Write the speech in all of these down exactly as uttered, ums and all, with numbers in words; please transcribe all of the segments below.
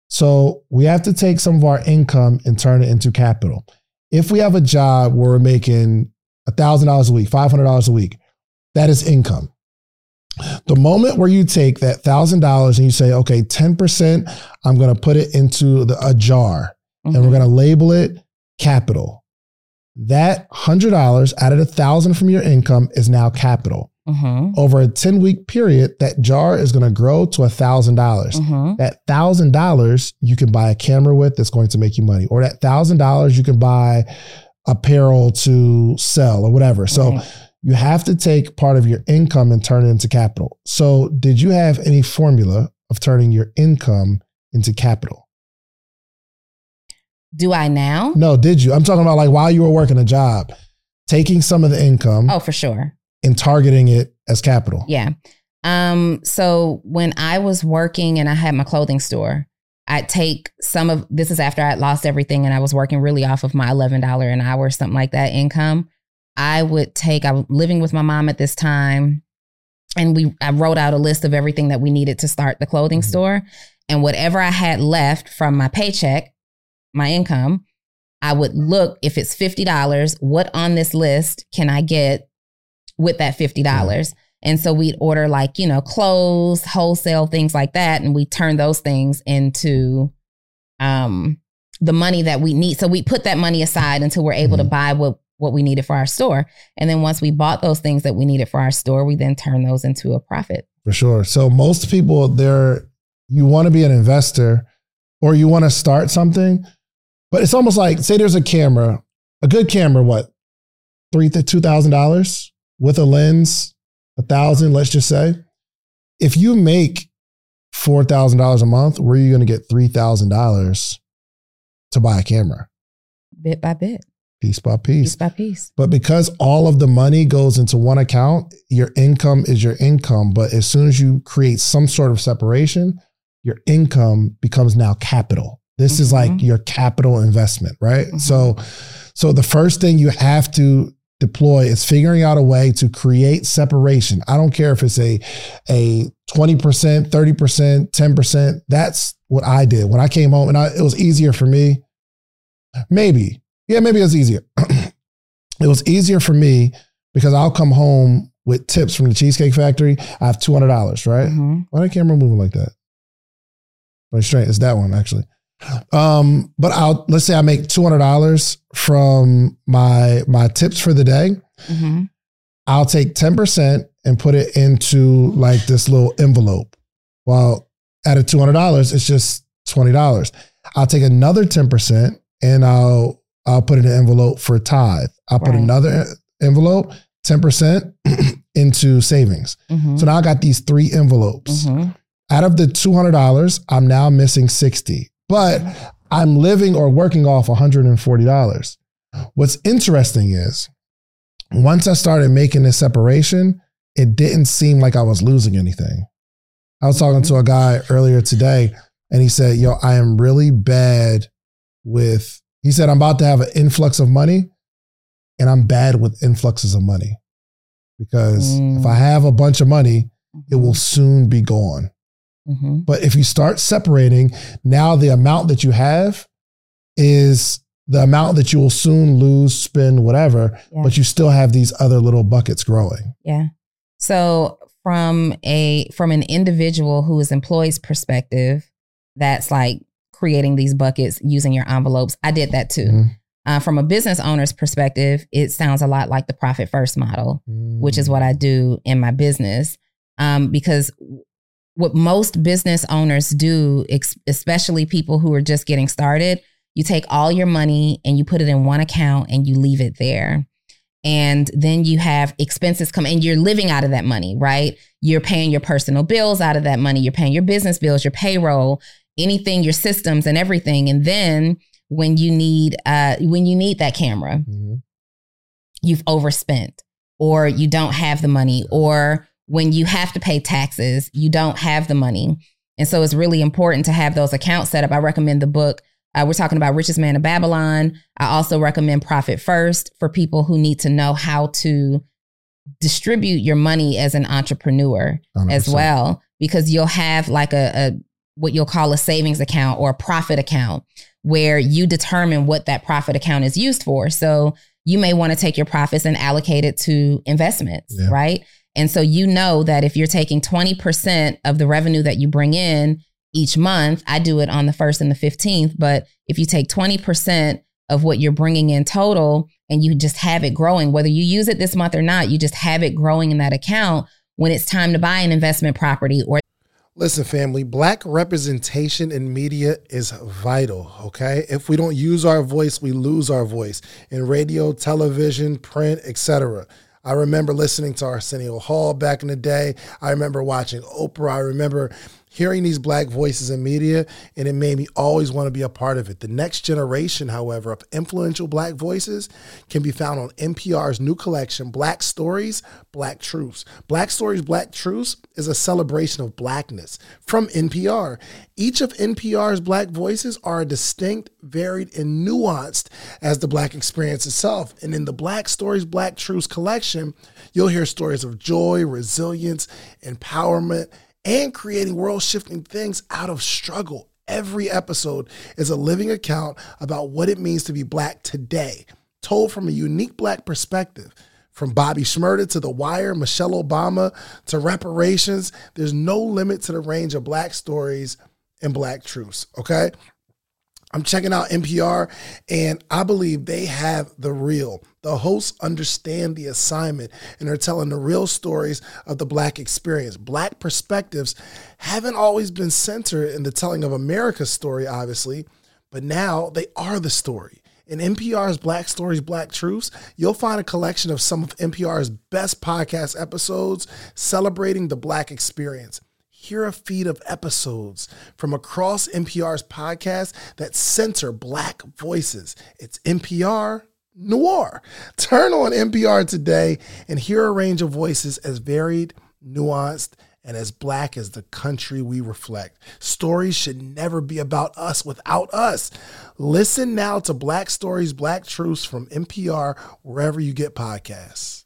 So we have to take some of our income and turn it into capital. If we have a job where we're making one thousand dollars a week, five hundred dollars a week, that is income. The moment where you take that one thousand dollars and you say, okay, ten percent, I'm going to put it into the, a jar mm-hmm. and we're going to label it capital. That one hundred dollars out of the one thousand dollars from your income is now capital. Mm-hmm. Over a ten-week period, that jar is going to grow to one thousand dollars. Mm-hmm. That one thousand dollars you can buy a camera with that's going to make you money. Or that one thousand dollars you can buy apparel to sell or whatever. So right. you have to take part of your income and turn it into capital. So did you have any formula of turning your income into capital? Do I now? No, did you? I'm talking about like while you were working a job, taking some of the income. Oh, for sure. And targeting it as capital. Yeah. Um, so when I was working and I had my clothing store, I'd take some of, this is after I'd lost everything and I was working really off of my eleven dollars an hour, something like that income. I would take, I was living with my mom at this time, and we, I wrote out a list of everything that we needed to start the clothing mm-hmm. store. And whatever I had left from my paycheck, my income, I would look, if it's fifty dollars, what on this list can I get with that fifty dollars. Yeah. And so we'd order like, you know, clothes, wholesale, things like that. And we turn those things into um, the money that we need. So we put that money aside until we're able mm-hmm. to buy what, what we needed for our store. And then once we bought those things that we needed for our store, we then turn those into a profit. For sure. So most people, they're, you want to be an investor or you want to start something, but it's almost like, say there's a camera, a good camera, what, three to two thousand dollars? With a lens, a thousand, let's just say. If you make four thousand dollars a month, where are you going to get three thousand dollars to buy a camera? Bit by bit. Piece by piece. Piece by piece. But because all of the money goes into one account, your income is your income. But as soon as you create some sort of separation, your income becomes now capital. This mm-hmm. is like your capital investment, right? Mm-hmm. So, so the first thing you have to deploy is figuring out a way to create separation. I don't care if it's a, a twenty percent, thirty percent, ten percent. That's what I did. When I came home, and I, it was easier for me. Maybe. Yeah, maybe it was easier. It was easier for me because I'll come home with tips from the Cheesecake Factory. I have two hundred dollars, right? Mm-hmm. Why the camera moving like that? Right, straight. It's that one, actually. Um, but I'll, let's say I make two hundred dollars from my, my tips for the day. Mm-hmm. I'll take ten percent and put it into like this little envelope. Well, out of two hundred dollars, it's just twenty dollars. I'll take another ten percent and I'll, I'll put it in an envelope for tithe. I'll put right. another envelope, ten percent into savings. Mm-hmm. So now I got these three envelopes. Mm-hmm. Out of the two hundred dollars, I'm now missing sixty. But I'm living or working off one hundred forty dollars. What's interesting is once I started making this separation, it didn't seem like I was losing anything. I was talking to a guy earlier today and he said, yo, I am really bad with, he said, I'm about to have an influx of money and I'm bad with influxes of money because mm. if I have a bunch of money, it will soon be gone. Mm-hmm. But if you start separating, now the amount that you have is the amount that you will soon lose, spend, whatever, yeah. but you still have these other little buckets growing. Yeah. So from a from an individual who is employee's perspective, that's like creating these buckets using your envelopes. I did that too. Mm-hmm. Uh, from a business owner's perspective, it sounds a lot like the profit first model, mm-hmm. which is what I do in my business. Um, because what most business owners do, especially people who are just getting started, you take all your money and you put it in one account and you leave it there. And then you have expenses come and you're living out of that money, right? You're paying your personal bills out of that money. You're paying your business bills, your payroll, anything, your systems and everything. And then when you need, uh, when you need that camera, mm-hmm. you've overspent or you don't have the money, or when you have to pay taxes, you don't have the money. And so it's really important to have those accounts set up. I recommend the book. Uh, we're talking about Richest Man of Babylon. I also recommend Profit First for people who need to know how to distribute your money as an entrepreneur one hundred percent as well, because you'll have like a, a what you'll call a savings account or a profit account, where you determine what that profit account is used for. So you may want to take your profits and allocate it to investments, yeah. right? And so you know that if you're taking twenty percent of the revenue that you bring in each month, I do it on the first and the fifteenth, but if you take twenty percent of what you're bringing in total and you just have it growing, whether you use it this month or not, you just have it growing in that account when it's time to buy an investment property or Listen, family, Black representation in media is vital, okay? If we don't use our voice, we lose our voice in radio, television, print, et cetera. I remember listening to Arsenio Hall back in the day. I remember watching Oprah. I remember hearing these Black voices in media, and it made me always want to be a part of it. The next generation, however, of influential Black voices can be found on N P R's new collection, Black Stories, Black Truths. Black Stories, Black Truths is a celebration of Blackness from N P R. Each of N P R's Black voices are distinct, varied, and nuanced as the Black experience itself. And in the Black Stories, Black Truths collection, you'll hear stories of joy, resilience, empowerment, and creating world-shifting things out of struggle. Every episode is a living account about what it means to be Black today, told from a unique Black perspective. From Bobby Shmurda to The Wire, Michelle Obama to reparations, there's no limit to the range of Black stories and Black truths, okay? I'm checking out N P R, and I believe they have the real. The hosts understand the assignment, and they're telling the real stories of the Black experience. Black perspectives haven't always been centered in the telling of America's story, obviously, but now they are the story. In N P R's Black Stories, Black Truths, you'll find a collection of some of N P R's best podcast episodes celebrating the Black experience. Hear a feed of episodes from across N P R's podcasts that center Black voices. It's N P R Noir. Turn on N P R today and hear a range of voices as varied, nuanced, and as Black as the country we reflect. Stories should never be about us without us. Listen now to Black Stories, Black Truths from N P R wherever you get podcasts.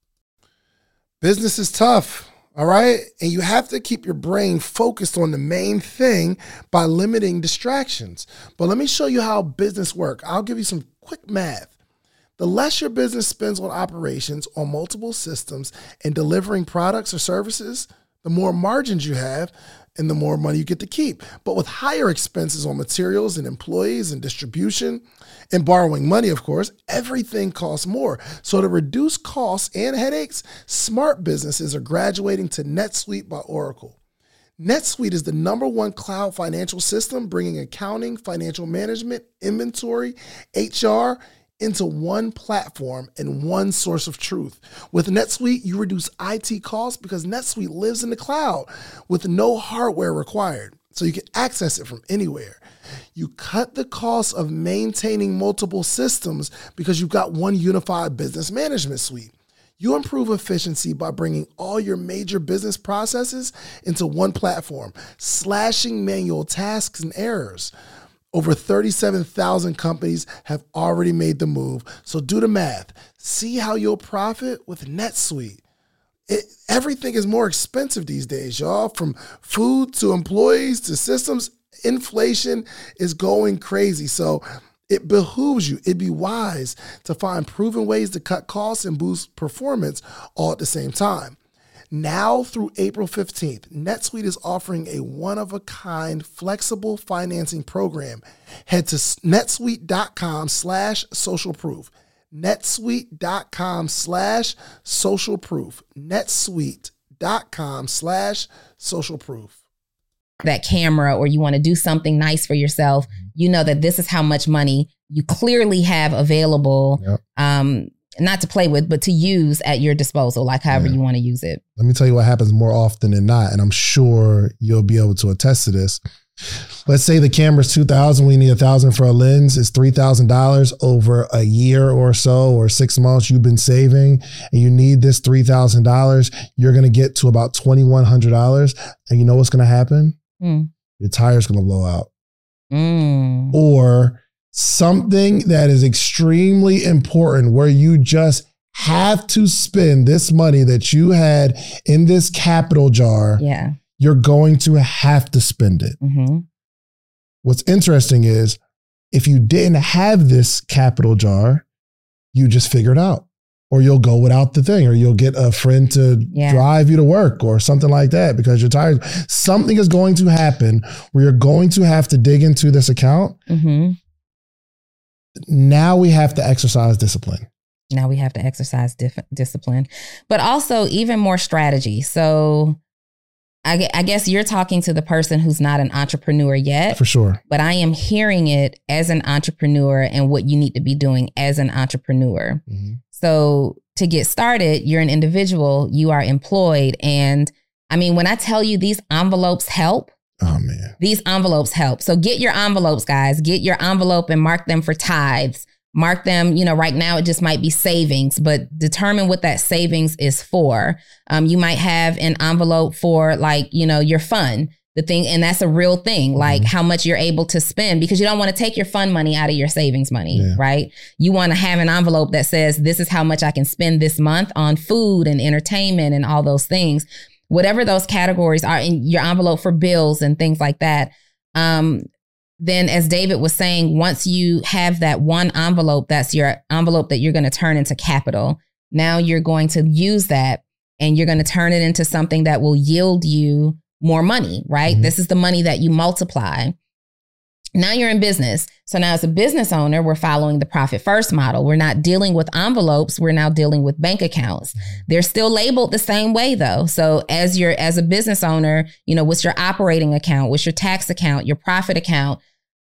Business is tough. All right. And you have to keep your brain focused on the main thing by limiting distractions. But let me show you how business works. I'll give you some quick math. The less your business spends on operations on multiple systems and delivering products or services, the more margins you have and the more money you get to keep. But with higher expenses on materials and employees and distribution and borrowing money, of course, everything costs more. So to reduce costs and headaches, smart businesses are graduating to NetSuite by Oracle. NetSuite is the number one cloud financial system, bringing accounting, financial management, inventory, H R, into one platform and one source of truth. With NetSuite, you reduce I T costs because NetSuite lives in the cloud with no hardware required, so you can access it from anywhere. You cut the cost of maintaining multiple systems because you've got one unified business management suite. You improve efficiency by bringing all your major business processes into one platform, slashing manual tasks and errors. Over thirty-seven thousand companies have already made the move, so do the math. See how you'll profit with NetSuite. It, everything is more expensive these days, y'all. From food to employees to systems, inflation is going crazy. So it behooves you, it'd be wise to find proven ways to cut costs and boost performance all at the same time. Now through April fifteenth, NetSuite is offering a one-of-a-kind flexible financing program. Head to netsuite.com slash social proof. netsuite.com slash social proof. netsuite.com slash social proof. That camera, or you want to do something nice for yourself, you know that this is how much money you clearly have available. Yep. Um, not to play with, but to use at your disposal, like however yeah. you want to use it. Let me tell you what happens more often than not, and I'm sure you'll be able to attest to this. Let's say the camera's two thousand dollars, we need one thousand dollars for a lens, it's three thousand dollars over a year or so, or six months you've been saving, and you need this three thousand dollars, you're going to get to about twenty-one hundred dollars, and you know what's going to happen? Mm. Your tire's going to blow out. Mm. Or something that is extremely important where you just have to spend this money that you had in this capital jar. Yeah. you're going to have to spend it. Mm-hmm. What's interesting is if you didn't have this capital jar, you just figure it out. Or you'll go without the thing, or you'll get a friend to yeah. drive you to work or something like that because you're tired. Something is going to happen where you're going to have to dig into this account. Mm-hmm. Now we have to exercise discipline. Now we have to exercise dif- discipline, but also even more strategy. So I, I guess you're talking to the person who's not an entrepreneur yet. For sure. But I am hearing it as an entrepreneur and what you need to be doing as an entrepreneur. Mm-hmm. So to get started, you're an individual, you are employed. And I mean, when I tell you these envelopes help, oh man, these envelopes help. So get your envelopes, guys, get your envelope and mark them for tithes. Mark them, you know, right now it just might be savings, but determine what that savings is for. Um, you might have an envelope for like, you know, your fun, the thing. And that's a real thing, like mm-hmm. how much you're able to spend, because you don't want to take your fun money out of your savings money, yeah. right? You want to have an envelope that says, this is how much I can spend this month on food and entertainment and all those things, whatever those categories are in your envelope for bills and things like that. Um, Then, as David was saying, once you have that one envelope, that's your envelope that you're going to turn into capital. Now you're going to use that and you're going to turn it into something that will yield you more money, right? Mm-hmm. This is the money that you multiply. Now you're in business. So now as a business owner, we're following the profit first model. We're not dealing with envelopes. We're now dealing with bank accounts. Mm-hmm. They're still labeled the same way though. So as you're, as a business owner, you know, what's your operating account? What's your tax account, your profit account?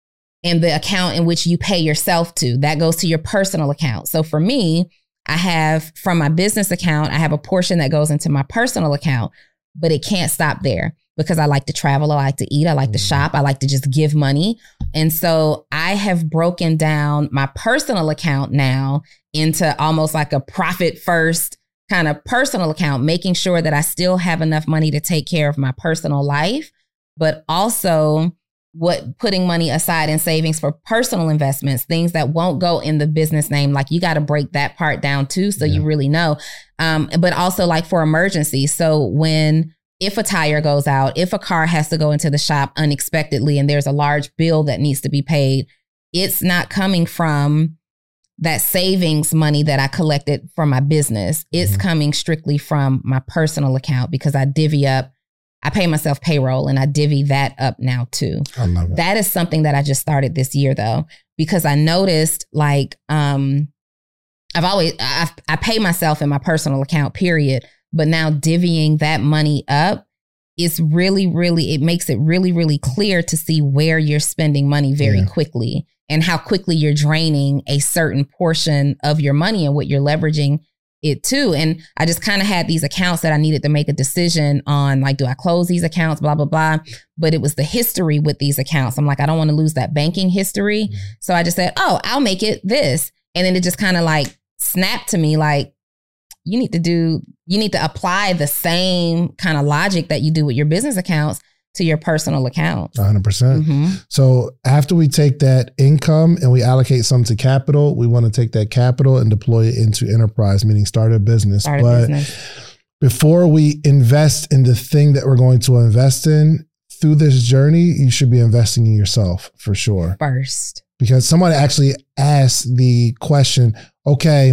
And the account in which you pay yourself to, that goes to your personal account. So for me, I have from my business account, I have a portion that goes into my personal account, but it can't stop there because I like to travel. I like to eat. I like to shop. I like to just give money. And so I have broken down my personal account now into almost like a profit first kind of personal account, making sure that I still have enough money to take care of my personal life, but also what putting money aside in savings for personal investments, things that won't go in the business name. Like you got to break that part down too. So yeah. you really know, um, but also like for emergencies. So when, if a tire goes out, if a car has to go into the shop unexpectedly and there's a large bill that needs to be paid, it's not coming from that savings money that I collected from my business. It's mm-hmm. coming strictly from my personal account because I divvy up I pay myself payroll and I divvy that up now too. I love it. That is something that I just started this year though, because I noticed like, um, I've always, I, I pay myself in my personal account period, but now divvying that money up is really, really, it makes it really, really clear to see where you're spending money very yeah. quickly and how quickly you're draining a certain portion of your money and what you're leveraging it too. And I just kind of had these accounts that I needed to make a decision on, like, do I close these accounts, blah, blah, blah. But it was the history with these accounts. I'm like, I don't want to lose that banking history. Mm-hmm. So I just said, oh, I'll make it this. And then it just kind of like snapped to me like, you need to do, you need to apply the same kind of logic that you do with your business accounts to your personal account. one hundred percent. Mm-hmm. So after we take that income and we allocate some to capital, we want to take that capital and deploy it into enterprise, meaning start a business. Start a but business. Before we invest in the thing that we're going to invest in, through this journey, you should be investing in yourself for sure. First. Because someone actually asked the question, okay,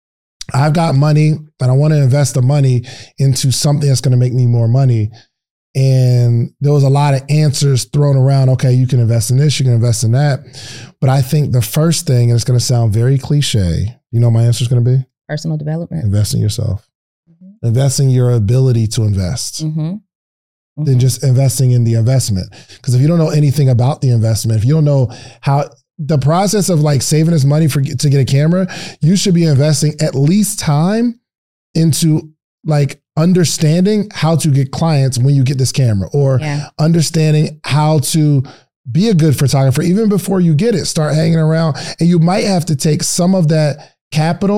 I've got money and I want to invest the money into something that's going to make me more money. And there was a lot of answers thrown around. Okay, you can invest in this, you can invest in that. But I think the first thing, and it's going to sound very cliche, you know what my answer is going to be? Personal development. Invest in yourself. Mm-hmm. Invest in your ability to invest. Mm-hmm. Mm-hmm. Than just investing in the investment. Because if you don't know anything about the investment, if you don't know how the process of like saving this money for to get a camera, you should be investing at least time into like understanding how to get clients when you get this camera, or yeah. understanding how to be a good photographer even before you get it. Start hanging around, and you might have to take some of that capital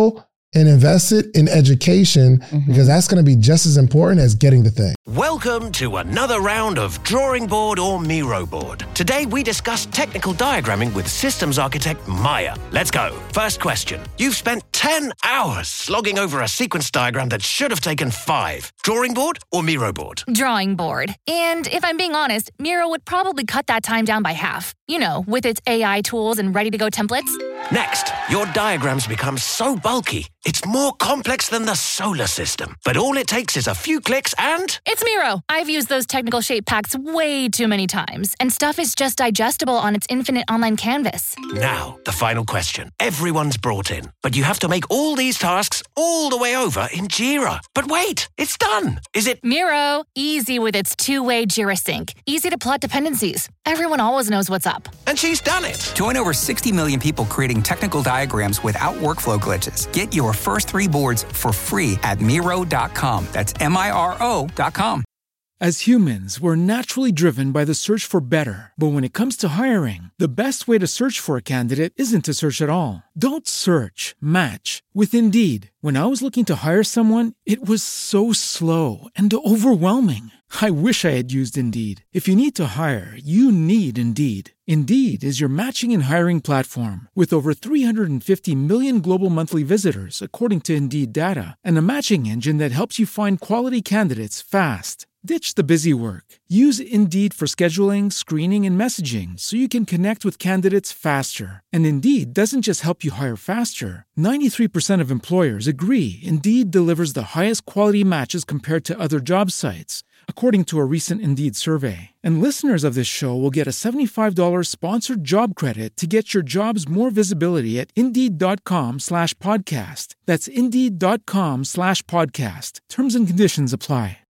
and invest it in education mm-hmm. because that's going to be just as important as getting the thing. Welcome to another round of Drawing Board or Miro Board. Today we discuss technical diagramming with systems architect Maya. Let's go. First question. You've spent ten hours slogging over a sequence diagram that should have taken five. Drawing board or Miro board? Drawing board. And if I'm being honest, Miro would probably cut that time down by half. You know, with its A I tools and ready-to-go templates. Next, your diagrams become so bulky, it's more complex than the solar system. But all it takes is a few clicks and... It's Miro. I've used those technical shape packs way too many times, and stuff is just digestible on its infinite online canvas. Now, the final question. Everyone's brought in, but you have to make all these tasks all the way over in Jira. But wait, it's done. Is it... Miro, easy with its two-way Jira sync. Easy to plot dependencies. Everyone always knows what's up. And she's done it. Join over sixty million people creating technical diagrams without workflow glitches. Get your first three boards for free at Miro dot com. That's M I R O dot com. As humans, we're naturally driven by the search for better. But when it comes to hiring, the best way to search for a candidate isn't to search at all. Don't search, match with Indeed. When I was looking to hire someone, it was so slow and overwhelming. I wish I had used Indeed. If you need to hire, you need Indeed. Indeed is your matching and hiring platform with over three hundred fifty million global monthly visitors, according to Indeed data, and a matching engine that helps you find quality candidates fast. Ditch the busy work. Use Indeed for scheduling, screening, and messaging so you can connect with candidates faster. And Indeed doesn't just help you hire faster. ninety-three percent of employers agree Indeed delivers the highest quality matches compared to other job sites, according to a recent Indeed survey. And listeners of this show will get a seventy-five dollars sponsored job credit to get your jobs more visibility at Indeed.com slash podcast. That's Indeed.com slash podcast. Terms and conditions apply.